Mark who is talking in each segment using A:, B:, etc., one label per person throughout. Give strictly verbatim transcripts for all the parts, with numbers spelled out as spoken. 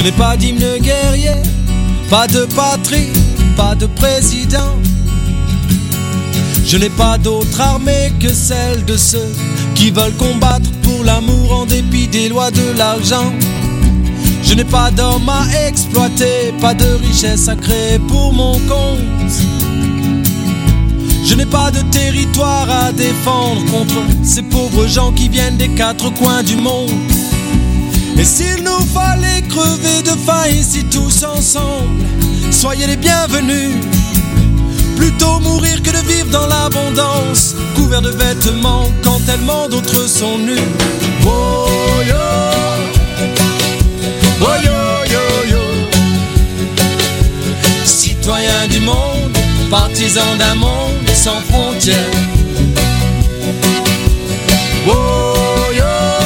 A: Je n'ai pas d'hymne guerrier, pas de patrie, pas de président. Je n'ai pas d'autre armée que celle de ceux qui veulent combattre pour l'amour en dépit des lois de l'argent. Je n'ai pas d'homme à exploiter, pas de richesse à créer pour mon compte. Je n'ai pas de territoire à défendre contre ces pauvres gens qui viennent des quatre coins du monde. Et s'il nous fallait crever de faim ici tous ensemble, soyez les bienvenus. Plutôt mourir que de vivre dans l'abondance, couvert de vêtements quand tellement d'autres sont nus. Oh yo, oh yo yo yo. Citoyens du monde, partisans d'un monde sans frontières. Oh yo,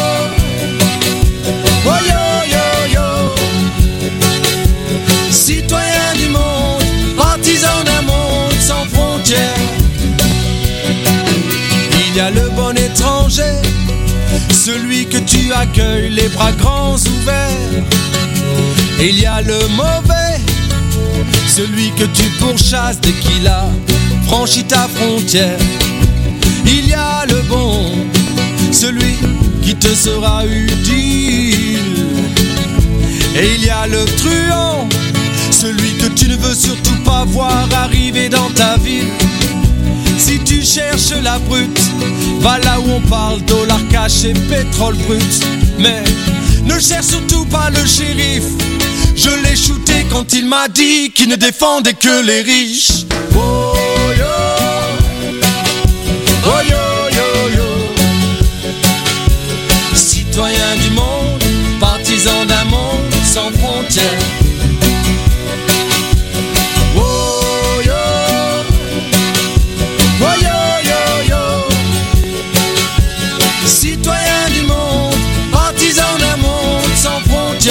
A: oh yo yo yo. Citoyens du monde, partisans d'un monde sans frontières. Il y a le bon étranger, celui que tu accueilles les bras grands ouverts. Et il y a le mauvais, celui que tu pourchasses dès qu'il a franchi ta frontière. Il y a le bon, celui qui te sera utile. Et il y a le truand, celui que tu ne veux surtout pas voir arriver dans ta ville. Si tu cherches la brute, va là où on parle dollar cash et pétrole brut. Mais ne cherche surtout pas le shérif, je l'ai shooté quand il m'a dit qu'il ne défendait que les riches. Oh yo, oh yo yo yo. Citoyens du monde, partisans d'un monde sans frontières. Oh yo, oh yo yo yo. Citoyens du monde, partisans d'un monde sans frontières.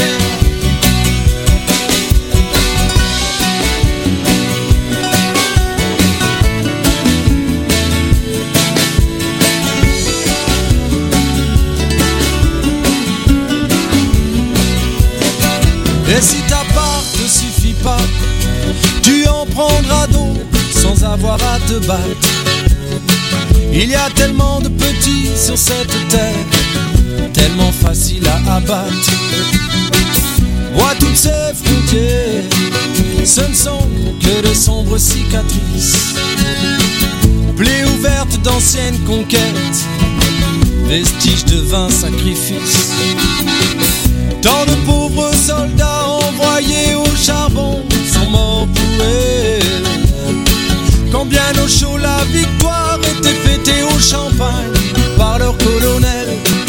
A: Et si ta part ne suffit pas, tu en prendras d'autres sans avoir à te battre. Il y a tellement de petits sur cette terre, tellement facile à abattre. Vois toutes ces frontières, ce ne sont que de sombres cicatrices, plaies ouvertes d'anciennes conquêtes, vestiges de vains sacrifices. Tant de pauvres soldats envoyés au charbon sont morts pour elle. Quand bien au chaud la victoire était fêtée au champagne par leur colonel.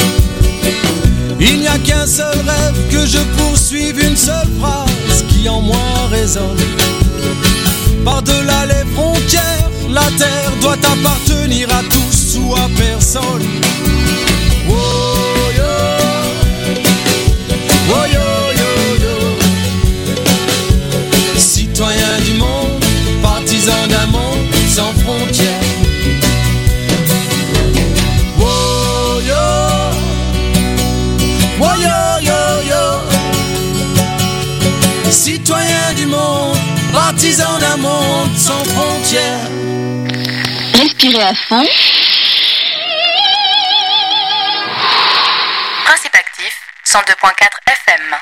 A: Il n'y a qu'un seul rêve, que je poursuive une seule phrase qui en moi résonne. Par-delà les frontières, la terre doit appartenir à tous ou à personne. Oh yo, oh yo yo yo. Citoyens du monde, partisans d'un monde sans frontières. Oh yo, oh yo yo yo. Citoyens du monde, partisans d'un monde sans frontières.
B: Respirez à fond.
C: Principe actif, cent deux virgule quatre F M.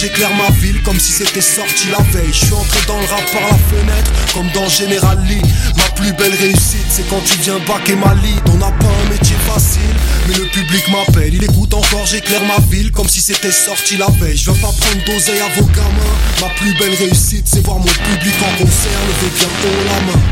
A: j'éclaire ma ville comme si c'était sorti la veille. Je suis entré dans le rap par la fenêtre, comme dans General Lee. Ma plus belle réussite, c'est quand tu viens baquer ma lead. On n'a pas un métier facile, mais le public m'appelle. Il écoute encore, j'éclaire ma ville comme si c'était sorti la veille. Je viens pas prendre d'oseille à vos gamins. Ma plus belle réussite, c'est voir mon public en concert lever bien haut la main.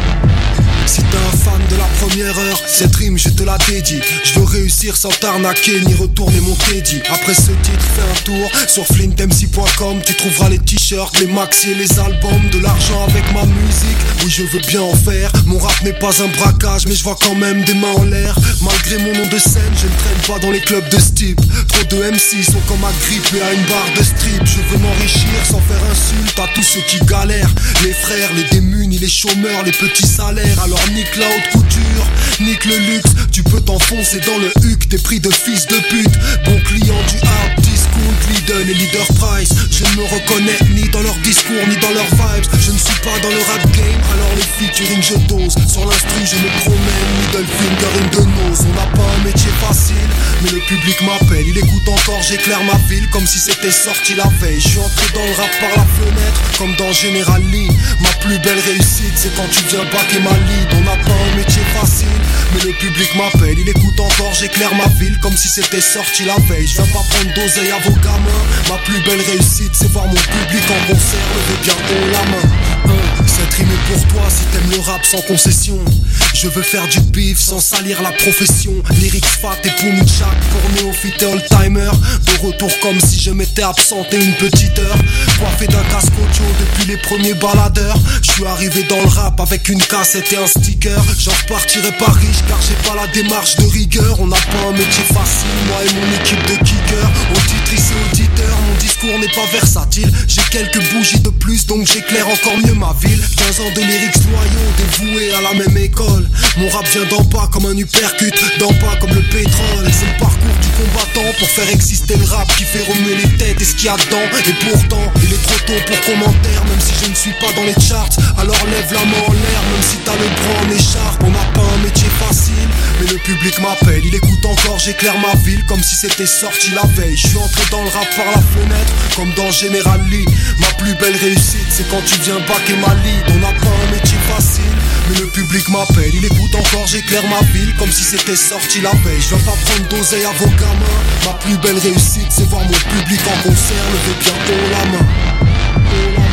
A: Si t'es un fan de la première heure, cette rime je te la dédie. Je veux réussir sans t'arnaquer ni retourner mon teddy. Après ce titre, fais un tour sur flint m c point com. Tu trouveras les t-shirts, les maxi et les albums. De l'argent avec ma musique, oui je veux bien en faire. Mon rap n'est pas un braquage, mais je vois quand même des mains en l'air. Malgré mon nom de scène, je ne traîne pas dans les clubs de ce type. Trop de M C sont comme agrippés à une barre de strip. Je veux m'enrichir sans faire insulte à tous ceux qui galèrent. Les frères, les démunis, les chômeurs, les petits salaires. Alors nique la haute couture, nique le luxe. Tu peux t'enfoncer dans le huc, t'es pris de fils de pute. Bon client du hard discount, Lidl et Leader Price. Je ne me reconnais ni dans leur discours ni dans leurs vibes. Je ne suis pas dans le rap game, alors les featuring je dose. Sur l'instru je me promène, middle finger in the nose. On n'a pas un métier facile, mais le public m'appelle. Il écoute encore, j'éclaire ma ville comme si c'était sorti la veille. Je suis entré dans le rap par la fenêtre, comme dans General Lee. Ma plus belle réussite, c'est quand tu viens baquer ma lead. On n'a pas un métier facile, mais le public m'appelle. Il écoute encore, j'éclaire ma ville comme si c'était sorti la veille. Je viens pas prendre d'oseille à vos gamins. Ma plus belle réussite, c'est voir mon public en concert lever bien haut la main. Cette rime est pour toi si t'aimes le rap sans concession. Je veux faire du bif sans salir la profession. Lyrics fat et Poumouchak pour néophyte et old-timer. De retour comme si je m'étais absenté une petite heure. Coiffé d'un casque audio depuis les premiers baladeurs. Je suis arrivé dans le rap avec une cassette et un sticker. J'en repartirai pas riche car j'ai pas la démarche de rigueur. On n'a pas un métier facile, moi et mon équipe de kickers. Auditrice et auditeur, mon discours n'est pas versatile. J'ai quelques bougies de plus donc j'éclaire encore mieux ma ville. Quinze ans de lyrics loyaux, dévoués à la même école. Mon rap vient d'en bas comme un uppercut, d'en bas comme le pétrole. C'est le parcours du combattant pour faire exister le rap qui fait remuer les têtes et ce qu'il y a dedans. Et pourtant, il est trop tôt pour commentaire, même si je ne suis pas dans les charts. Alors lève la main en l'air, même si t'as le bras en écharpe. On n'a pas un métier facile, mais le public m'appelle. Il écoute encore, j'éclaire ma ville comme si c'était sorti la veille. Je suis entré dans le rap par la fenêtre, comme dans General Lee. Ma plus belle réussite, c'est quand tu viens baquer ma lead. On n'a pas un métier facile, mais le public m'appelle. Il écoute encore, j'éclaire ma ville comme si c'était sorti la veille. Je viens pas prendre d'oseille à vos gamins. Ma plus belle réussite, c'est voir mon public en concert lever bien haut la main. Haut la main.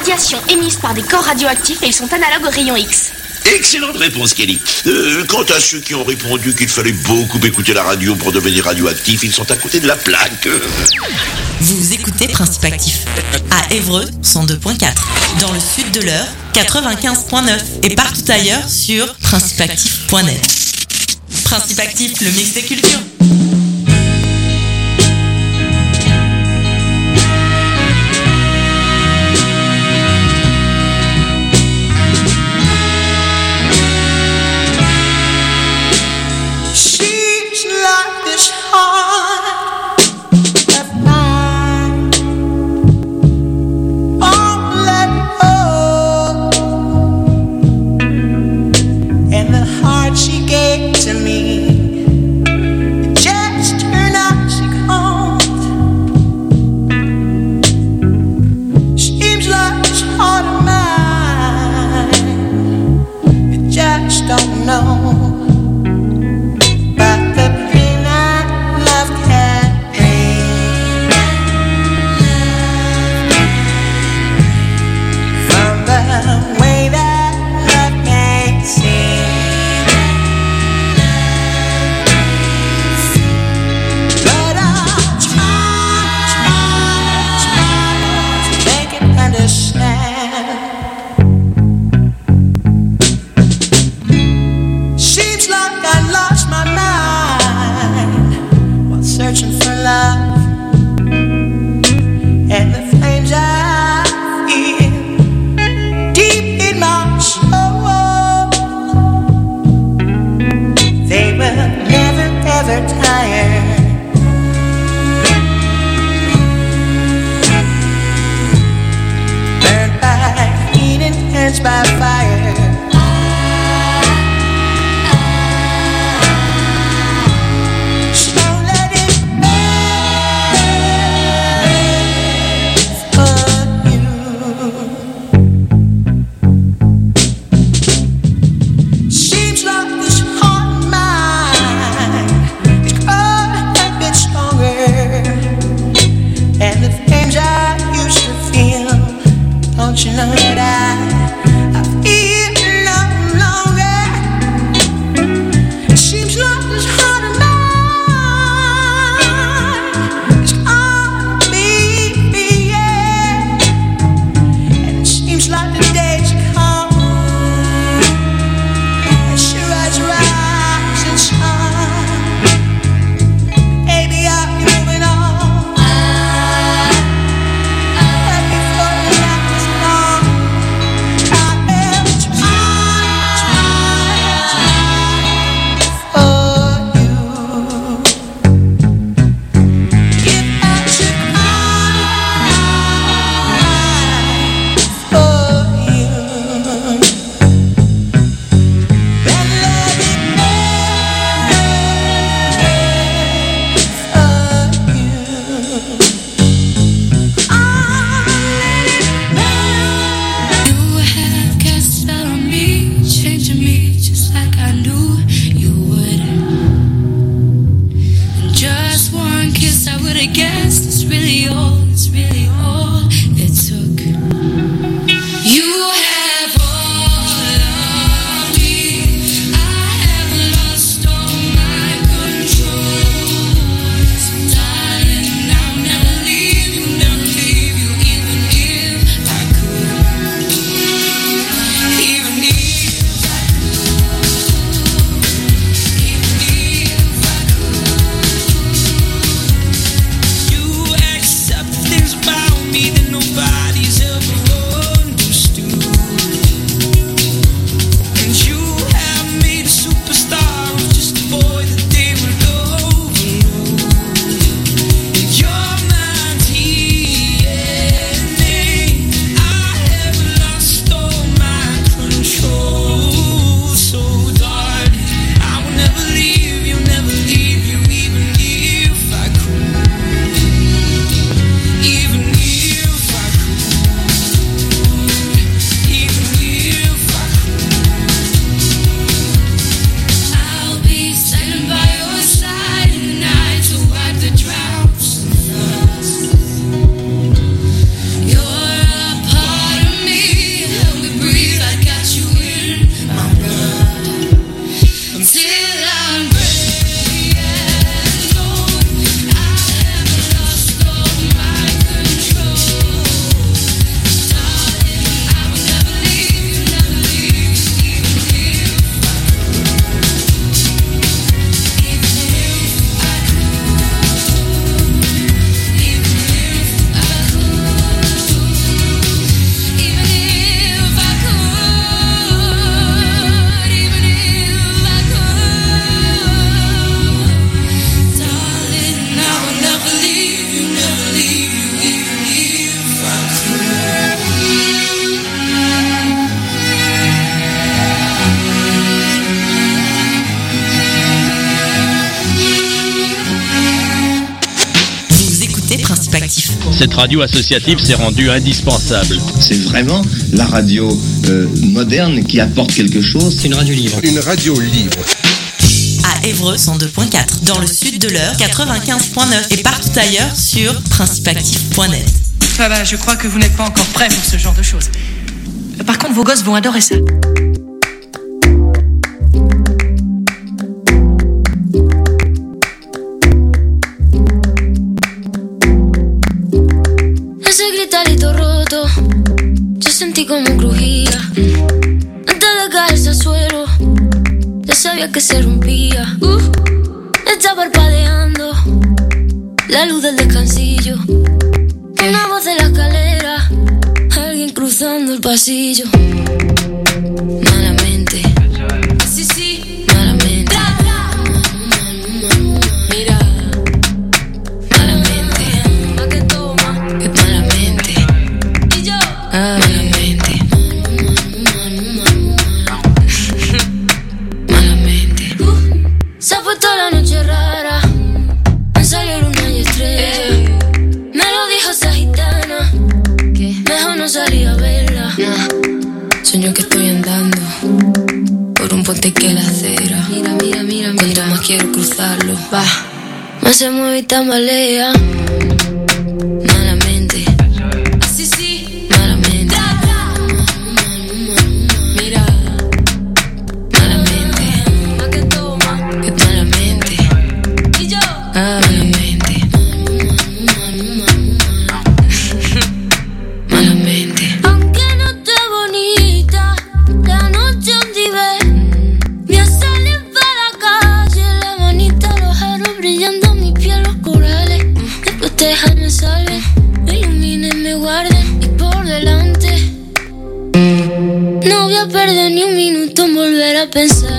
D: radiations émises par des corps radioactifs et ils sont analogues aux rayons X.
E: Excellente réponse, Kelly. Euh, quant à ceux qui ont répondu qu'il fallait beaucoup écouter la radio pour devenir radioactif, ils sont à côté de la plaque.
F: Vous écoutez Principe Actif à Évreux cent deux point quatre, dans le sud de l'Eure quatre-vingt-quinze point neuf et partout ailleurs sur principe actif point net. Principe Actif, le mix des cultures.
G: You cette radio associative s'est rendue indispensable.
H: C'est vraiment la radio euh, moderne qui apporte quelque chose.
I: C'est une radio libre.
J: Une radio libre.
F: À Évreux cent deux point quatre, dans le sud de l'Eure quatre-vingt-quinze point neuf et partout ailleurs sur principe actif point net.
K: Ah bah, je crois que vous n'êtes pas encore prêts pour ce genre de choses. Par contre, vos gosses vont adorer ça.
L: Ese gritarito roto, yo sentí como crujía. Antes de caerse al suelo, ya sabía que se rompía. Uh, está parpadeando la luz del descansillo. Una voz de la escalera, alguien cruzando el pasillo. Malamente, sí, sí, malamente. Mira, malamente, pa' que toma, que malamente. Y yo, ah, malamente, malamente. Uh, se ha puesto la noche rara, me salió luna y estrella. Me lo dijo esa gitana, que mejor no salía a verla. Nah. Sueño que estoy andando por un puente que la acera. Mira, mira, mira, mira. Cuanto más quiero cruzarlo, va, más se mueve y tambalea. Malamente, sí, sí, malamente. Mira, malamente, pa' que toma, que malamente. Y yo, ah, malamente. Aunque no esté bonita, la noche donde ve, voy a salir para la calle, la manita, los aros brillando, mi piel, los corales. Después déjame salven, me iluminen, me guarden y por delante. No voy a perder ni un minuto en volver a pensar.